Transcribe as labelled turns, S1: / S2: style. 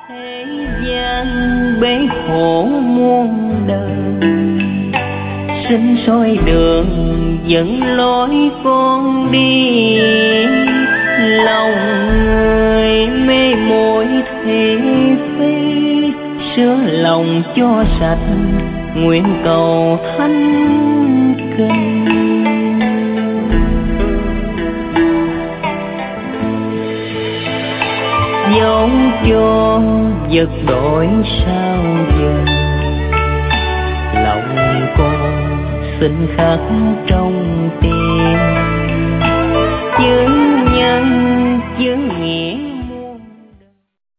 S1: thế gian bể khổ muôn đời, xin soi đường dẫn lối con đi. Lòng người mê muội thị phi, sửa lòng cho sạch nguyện cầu thánh kinh. Dẫu cho vật đổi sao giờ, lòng con xin khắc trong tim. Chữ nhân chữ nghĩa